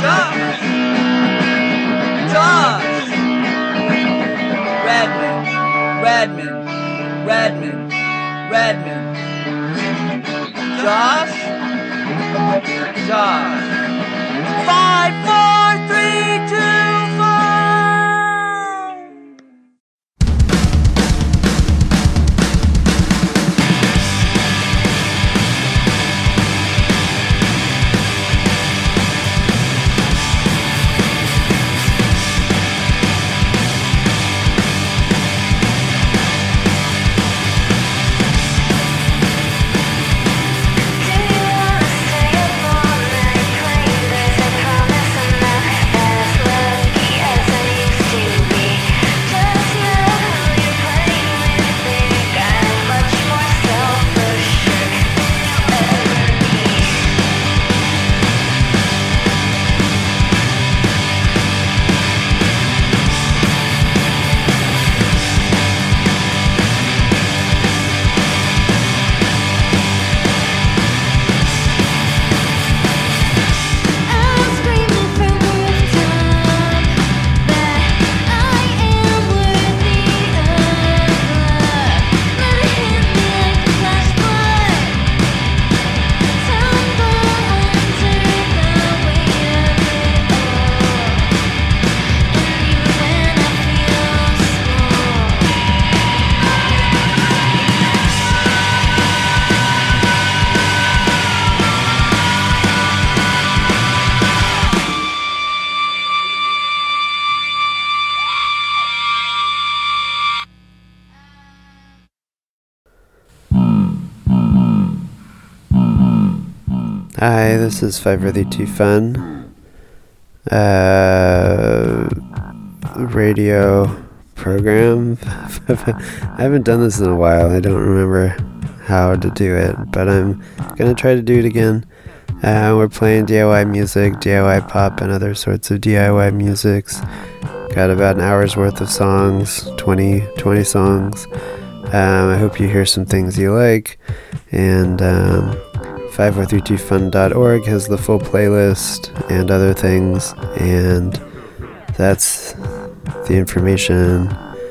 Josh. Josh. Redmond. Redmond. Redmond. Redmond. Josh. Josh. 5, 4, 3, 2, 5. Hi, this is 542 Fun, radio program. I haven't done this in a while. I don't remember how to do it, but I'm gonna try to do it again. We're playing DIY music, DIY pop, and other sorts of DIY musics. Got about an hour's worth of songs, 20 songs. I hope you hear some things you like, and 5432fun.org has the full playlist and other things, and that's the information.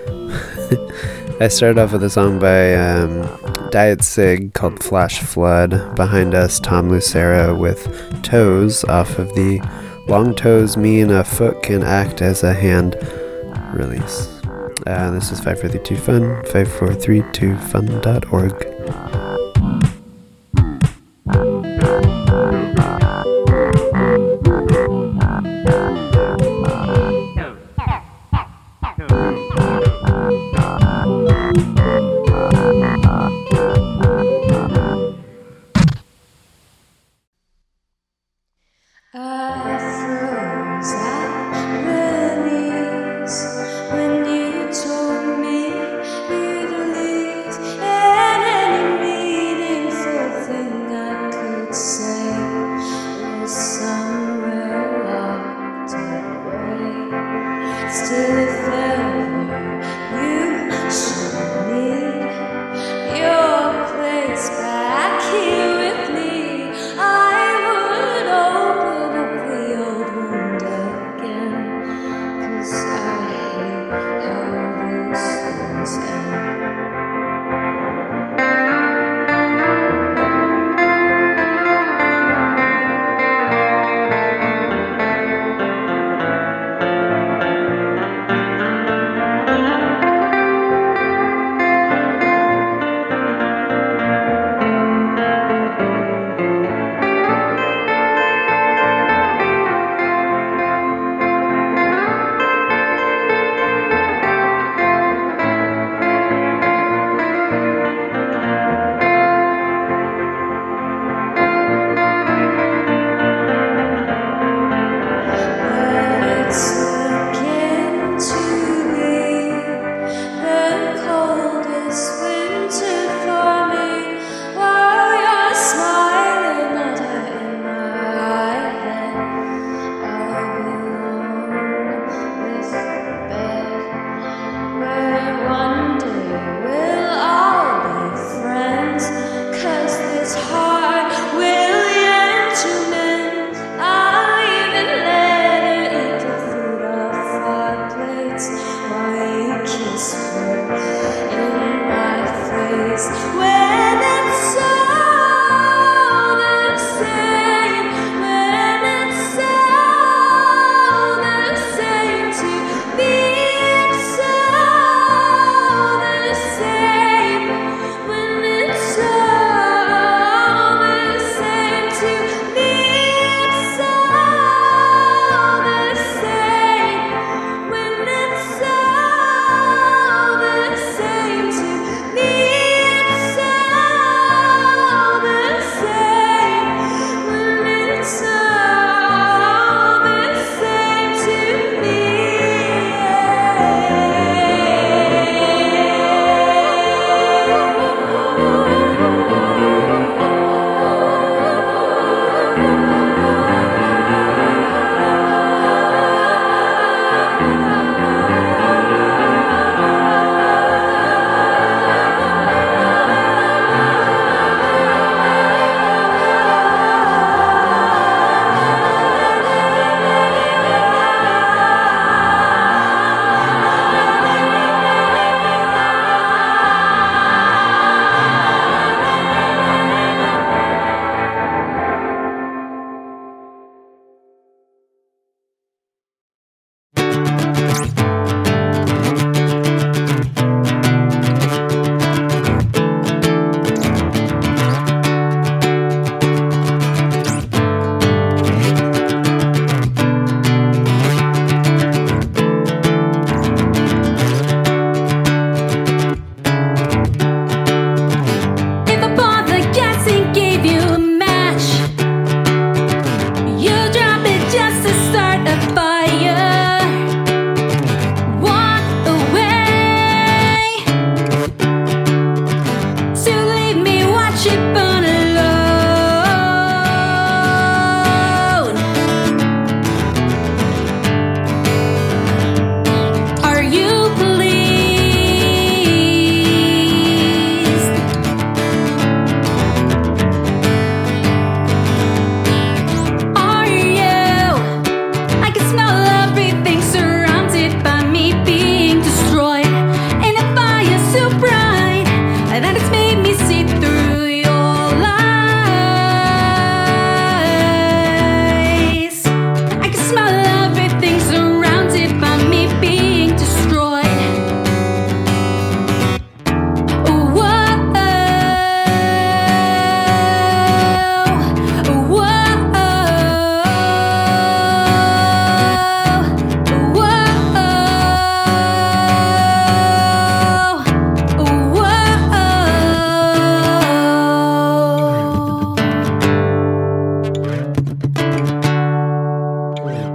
I started off with a song by Diet Sig called Flash Flood. Behind us, Tom Lucera with Toes off of the Long Toes Mean a Foot Can Act as a Hand release. This is 5432 Fun, 5432fun.org. When you told me you'd leave an enemy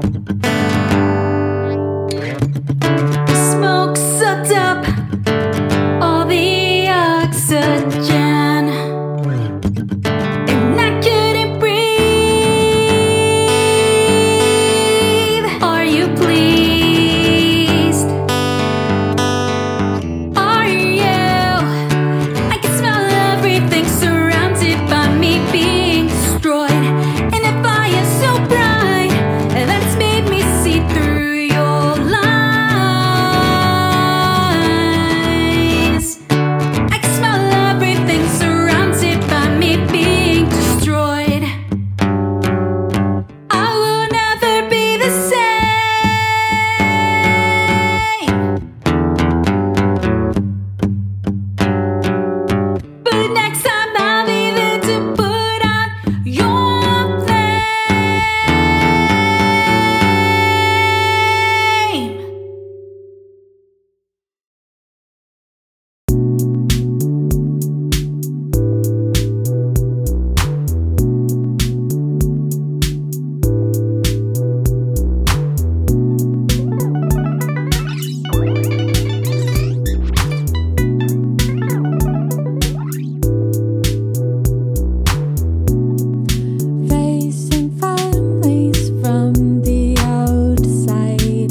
Smoke sucked up all the oxygen, and I couldn't breathe. Are you pleased? Are you? I can smell everything surrounded by me being destroyed, and a fire so bright that it's made me see through your lies. I can smell everything surrounded by me being destroyed. I will never be the same. But next time I'll be there to put out your flame. Facing families from the outside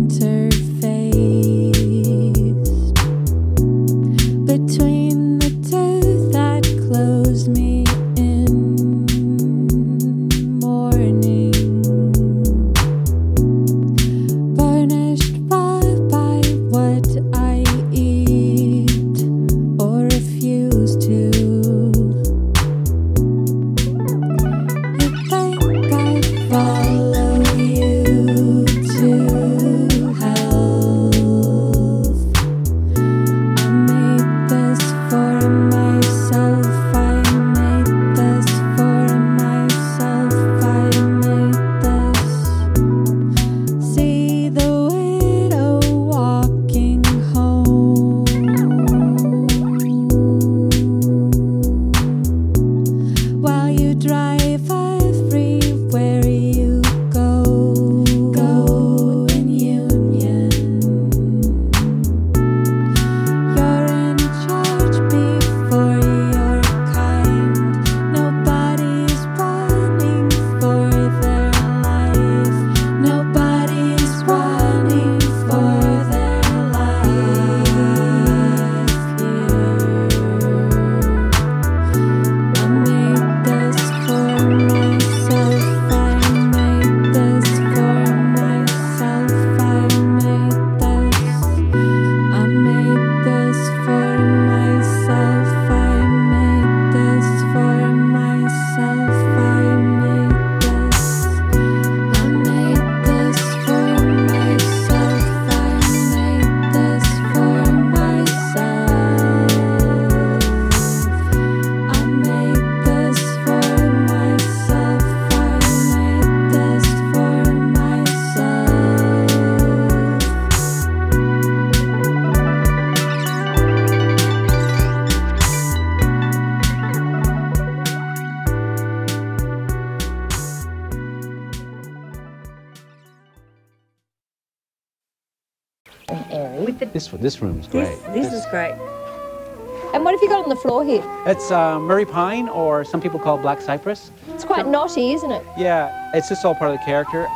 interface between the two that close me in morning, burnished by what I eat or refuse to. You think I'd follow you to hell? I made this for myself. I made this for myself. I made this. See the widow walking home while you drive everywhere you go. Go in union. You're in charge before your kind. Nobody's running for their life. Nobody's running for their life here. I made this for myself. I made this for myself. I made this. I made this for myself. I made this for myself. I made this. I made this for myself. I made this for myself. I made this for myself. I made this for myself. This room's great. This is great. And what have you got on the floor here? It's Murray Pine, or some people call it Black Cypress. It's quite knotty, isn't it? Yeah, it's just all part of the character.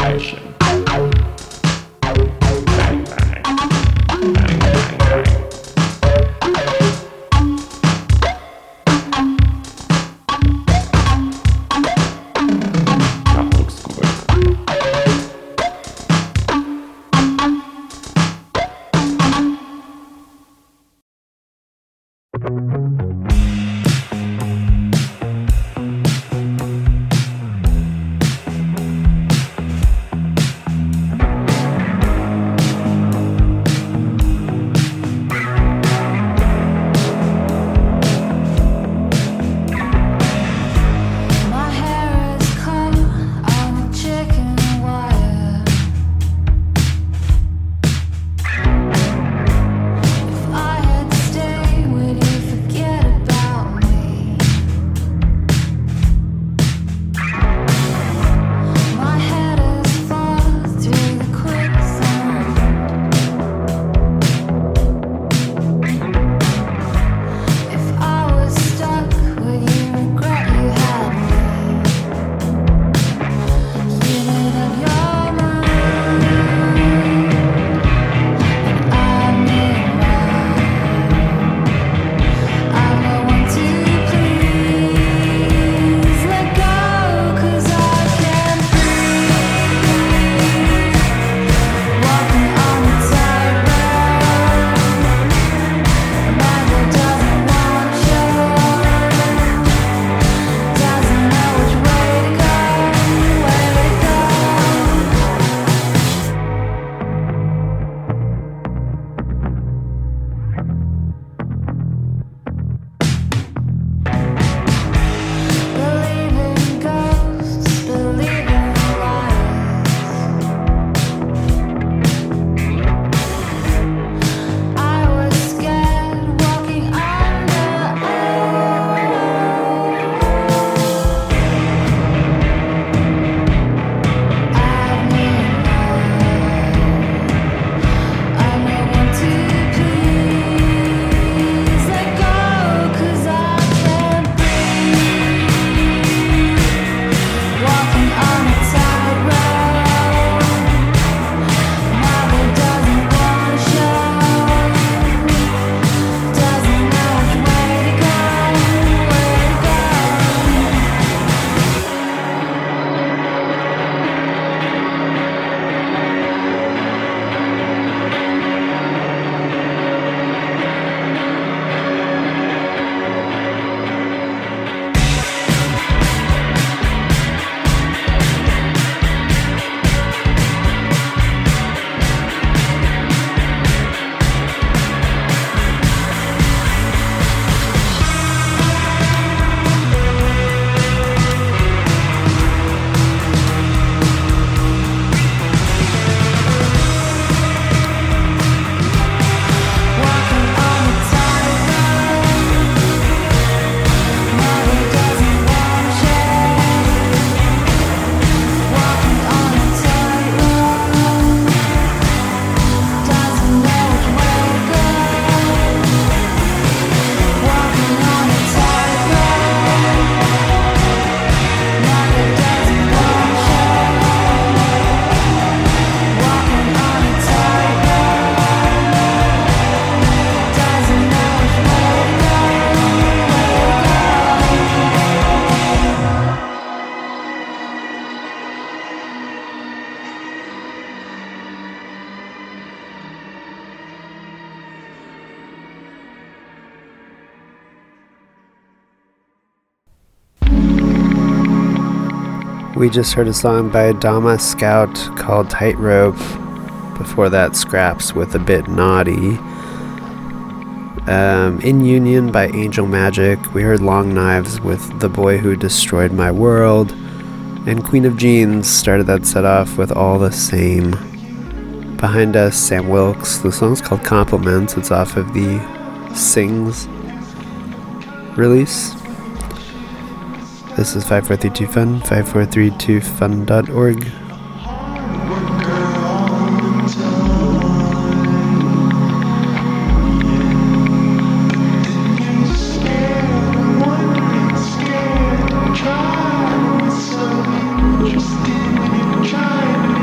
We just heard a song by Dama Scout called Tightrope. Before that, Scraps with A Bit Naughty. In Union by Angel Magic. We heard Long Knives with The Boy Who Destroyed My World. And Queen of Jeans started that set off with All the Same. Behind us, Sam Wilkes. The song's called Compliments. It's off of the Sings release. This is 5432 Fun, 5432fun.org. Try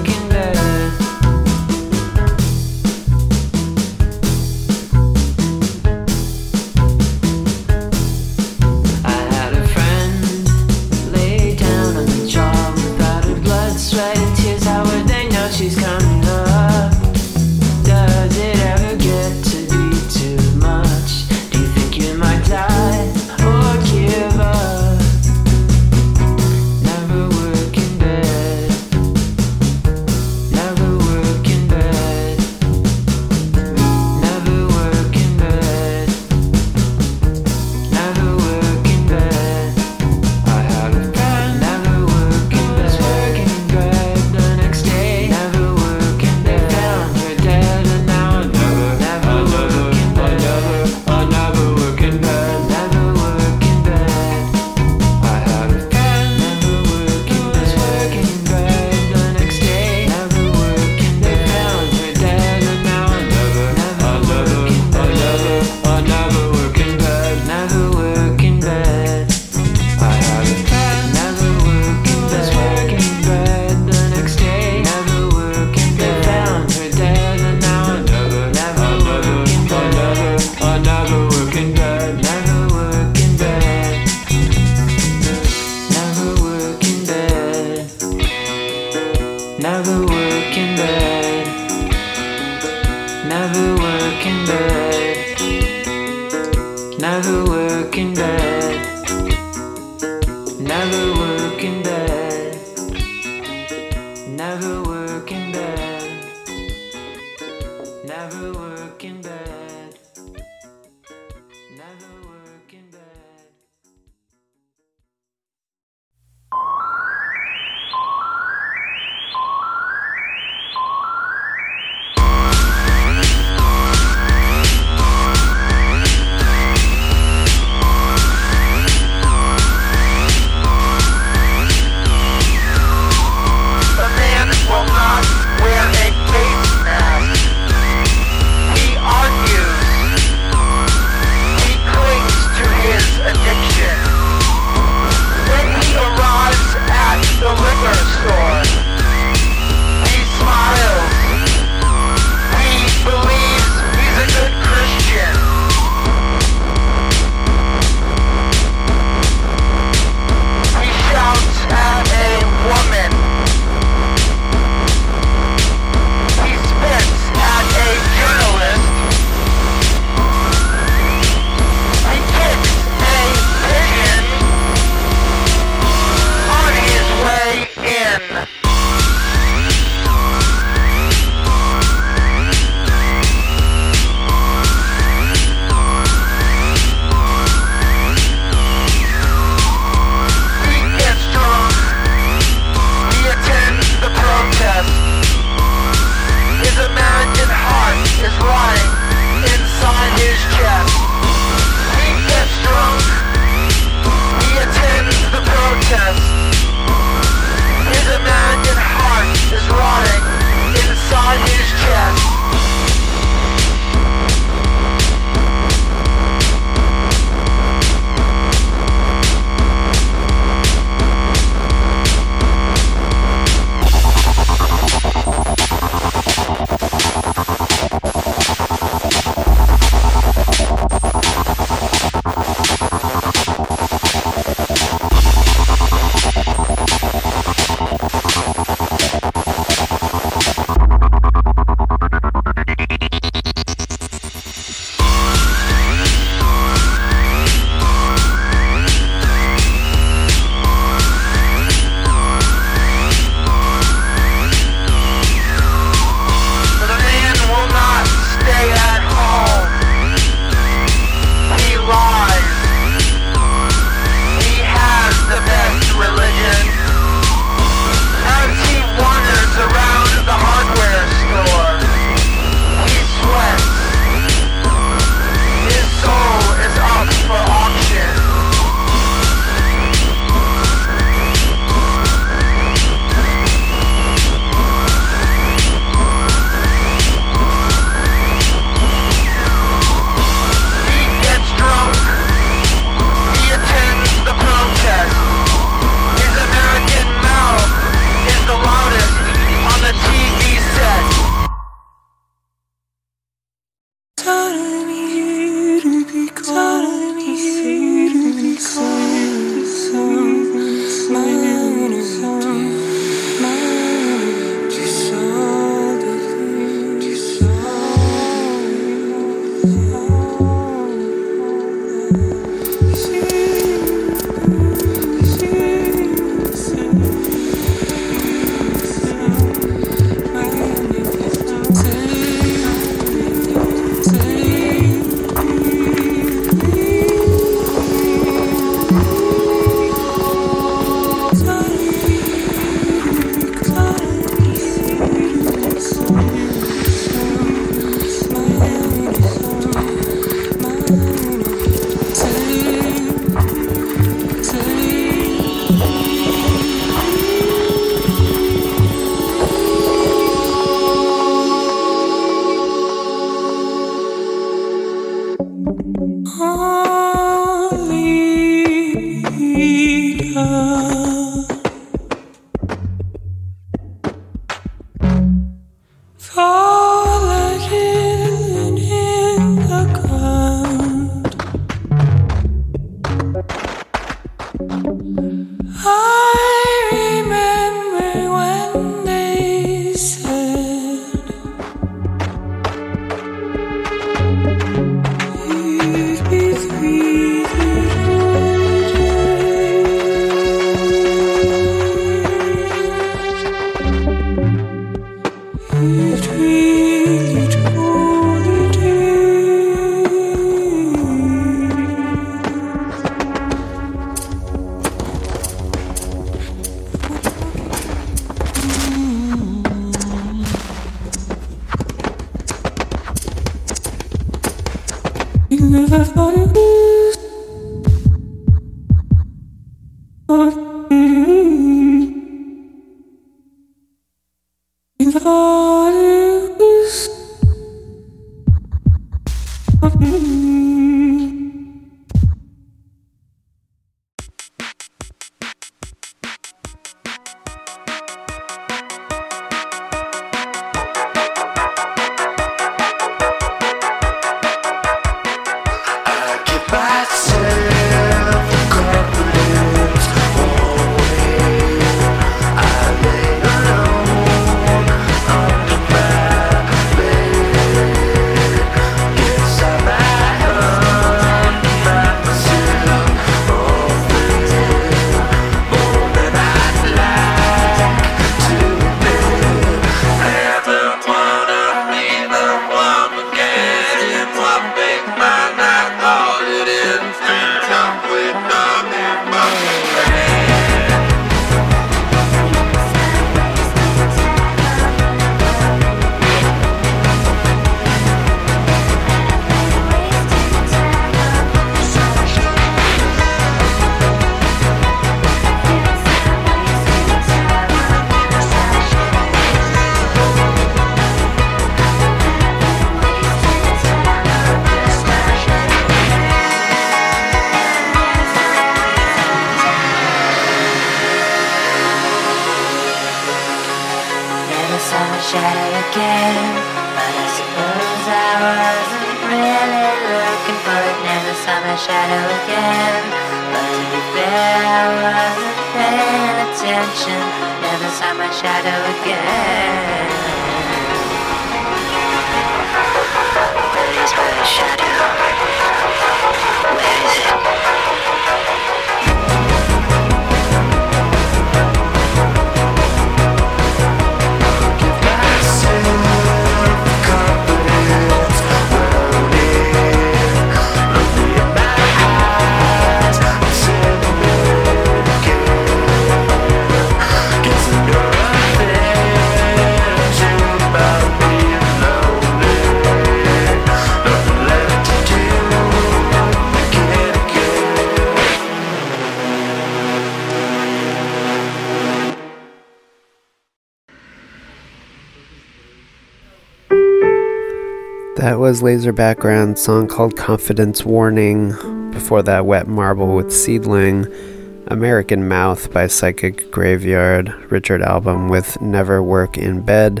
That was Laser Background, song called Confidence Warning. Before that, Wet Marble with Seedling, American Mouth by Psychic Graveyard, Richard Album with Never Work in Bed,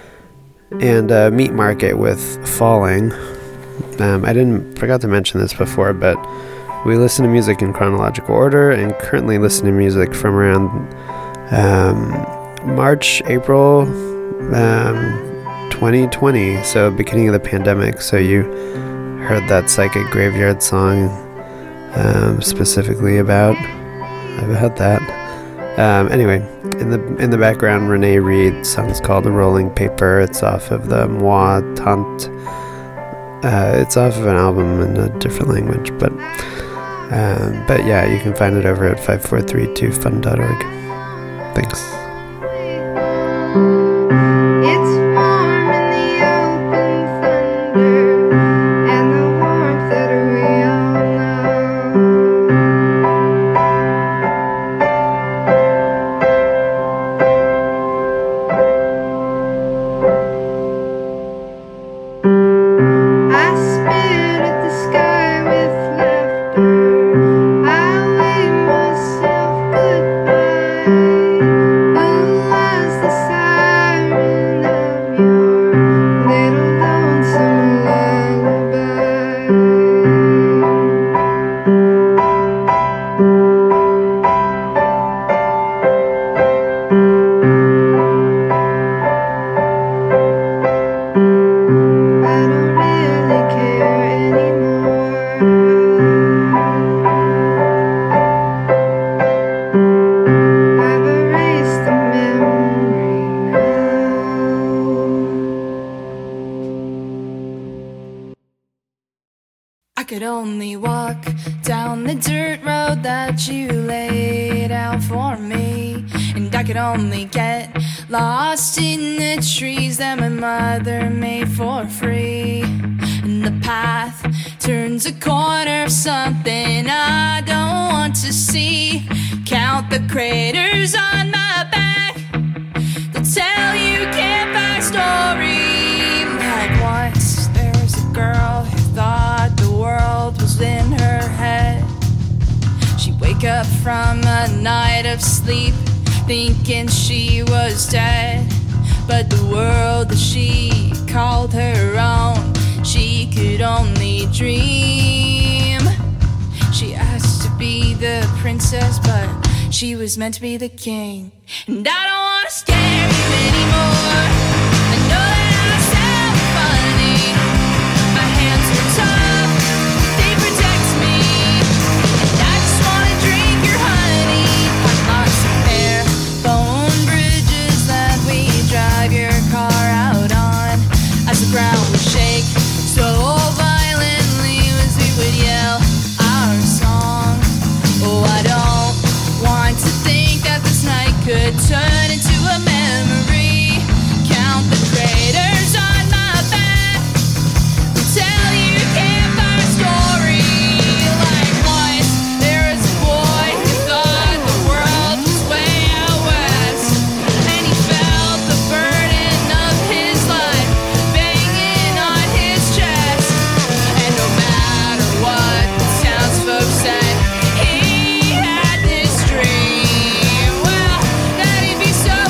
and Meat Market with Falling. I forgot to mention this before, but we listen to music in chronological order and currently listen to music from around March, April 2020, so beginning of the pandemic. So you heard that Psychic Graveyard song specifically about that. Anyway, in the background, Renee Reed, song's called "The Rolling Paper." It's off of the Moi Tant. It's off of an album in a different language, but yeah, you can find it over at 5432fun.org. Thanks. Myself time for me, and I could only get lost in the trees that my mother made for free. And the path turns a corner of something I don't want to see. Count the craters on my back, they'll tell you campfire story. Like once there was a girl who thought the world was in her head. She'd wake up from a night of sleep thinking she was dead. But the world that she called her own, she could only dream. She asked to be the princess, but she was meant to be the king. And I don't wanna scare you anymore. I know that I sound funny. My hands are tough, they protect me. And I just wanna drink your honey. On lots of bare bone bridges that we drive your car out on, as the ground would shake so violently as we would yell our song. Oh, I don't want to think that this night could turn into a memory. Count the craters on my back, tell you a campfire story. Like once there was a boy who thought the world was way out west, and he felt the burden of his life banging on his chest. And no matter what the townsfolk said, he had this dream, well, that he'd be so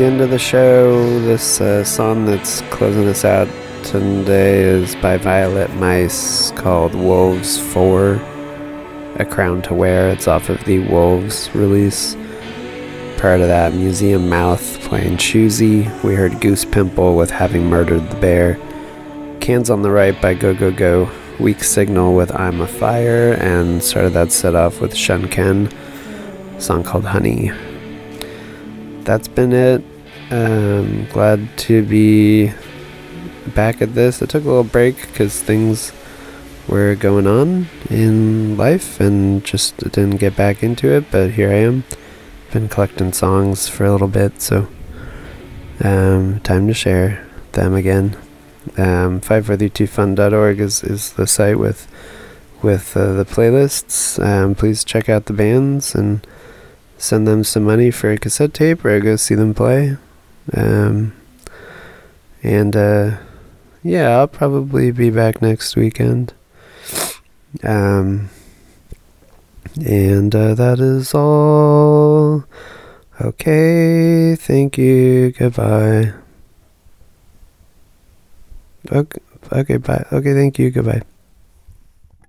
end of the show. This song that's closing us out today is by Violet Mice, called Wolves 4, A Crown to Wear. It's off of the Wolves release. Prior to that, Museum Mouth playing Choosy. We heard Goose Pimple with Having Murdered the Bear. Cans on the Right by Go Go Go. Weak Signal with I'm a Fire. And started that set off with Shunken, a song called Honey. That's been it. Glad to be back at this. I took a little break because things were going on in life and just didn't get back into it, but here I am. Been collecting songs for a little bit, so time to share them again. 542fun.org is the site with the playlists. Please check out the bands and send them some money for a cassette tape or go see them play. Yeah, I'll probably be back next weekend. That is all. Okay, thank you, goodbye. Okay, bye. Okay, thank you, goodbye.